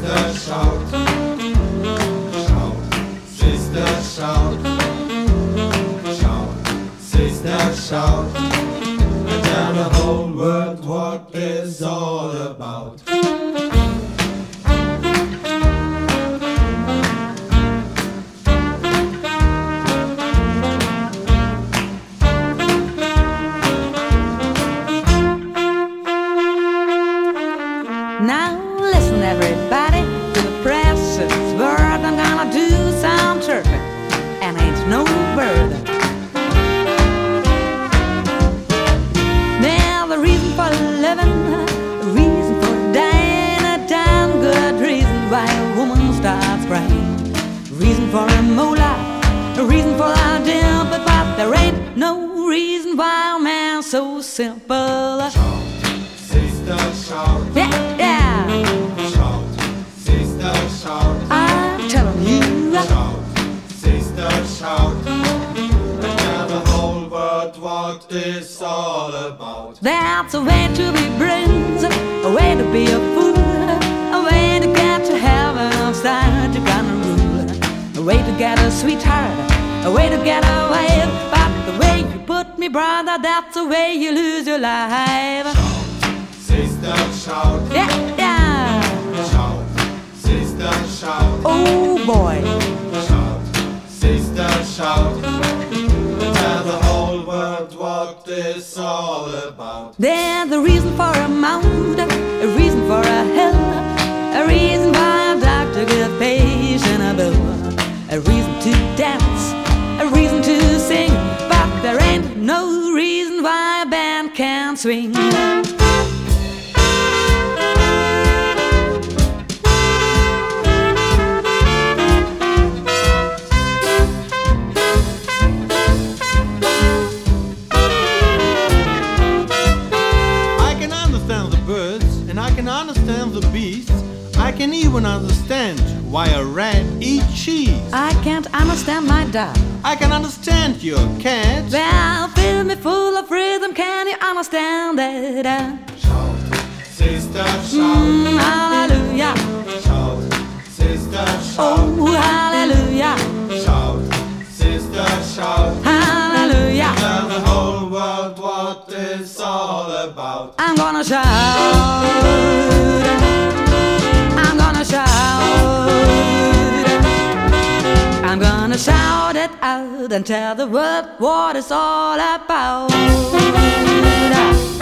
Sister, shout, shout, sister, shout, shout, sister, shout, and tell the whole world what it's all about. Now listen everybody to the precious word. I'm gonna do some chirping and ain't no bird. Now the reason for living, the reason for dying, a damn good reason why a woman starts crying. Reason for a moolah, a reason for a dimple, but there ain't no reason why a man's so simple. Shout, sister, shout. Yeah. Shout, sister, shout. I'm telling you. Shout, sister, shout. And tell the whole world what it's all about. That's a way to be brains, a way to be a fool, a way to get to heaven outside your gun rule, a way to get a sweetheart, a way to get a wife. But the way you put me, brother, that's the way you lose your life. Sister, shout. Yeah. Shout, sister, shout. Oh boy. Shout, sister, shout. Tell the whole world what it's all about. There's a reason for a mound, a reason for a hill, a reason why a doctor gives patient a bill, a reason to dance, a reason to sing, but there ain't no reason why a band can't swing. I can understand the beasts. I can even understand why a rat eats cheese. I can't understand my dog. I can understand your cat. Well, fill me full of rhythm. Can you understand that? Shout, sister, shout. Hallelujah. Shout, sister, shout. Oh, hallelujah. Shout, sister, shout. Hallelujah. Tell the whole world what it's all about. I'm gonna shout. I'm gonna shout. I'm gonna shout it out and tell the world what it's all about.